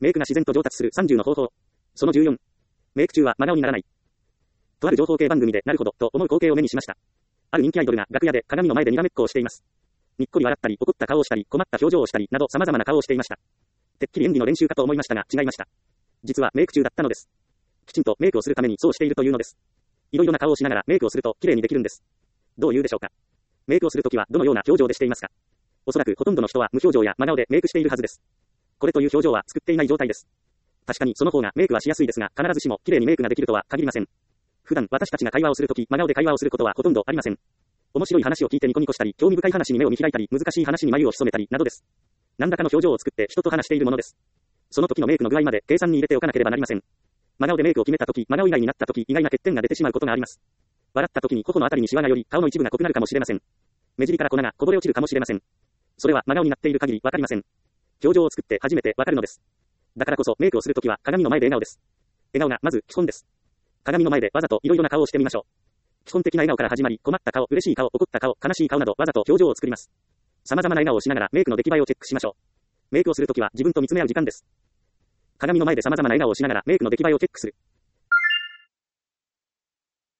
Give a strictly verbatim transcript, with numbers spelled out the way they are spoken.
メイクが自然と上達するさんじゅうの方法。そのじゅうよん。メイク中は真顔にならない。とある情報系番組でなるほど、と思う光景を目にしました。ある人気アイドルが楽屋で鏡の前でにらめっこをしています。にっこり笑ったり、怒った顔をしたり、困った表情をしたり、など様々な顔をしていました。てっきり演技の練習かと思いましたが、違いました。実はメイク中だったのです。きちんとメイクをするためにそうしているというのです。いろいろな顔をしながらメイクをすると綺麗にできるんです。どう言うでしょうか。メイクをするときはどのような表情でしていますか。おそらくほとんどの人は無表情や真顔でメイクしているはずです。これという表情は作っていない状態です。確かにその方がメイクはしやすいですが、必ずしも綺麗にメイクができるとは限りません。普段私たちが会話をするとき、真顔で会話をすることはほとんどありません。面白い話を聞いてニコニコしたり、興味深い話に目を見開いたり、難しい話に眉を潜めたりなどです。何らかの表情を作って人と話しているものです。その時のメイクの具合まで計算に入れておかなければなりません。真顔でメイクを決めた時、真顔以外になった時、意外な欠点が出てしまうことがあります。笑った時に頬のあたりにシワがより、顔の一部が濃くなるかもしれません。目尻から粉がこぼれ落ちるかもしれません。それは真顔になっている限りわかりません。表情を作って初めてわかるのです。だからこそメイクをするときは鏡の前で笑顔です。笑顔がまず基本です。鏡の前でわざといろいろな顔をしてみましょう。基本的な笑顔から始まり、困った顔、嬉しい顔、怒った顔、悲しい顔などわざと表情を作ります。様々な笑顔をしながらメイクの出来栄えをチェックしましょう。メイクをするときは自分と見つめ合う時間です。鏡の前で様々な笑顔をしながらメイクの出来栄えをチェックする。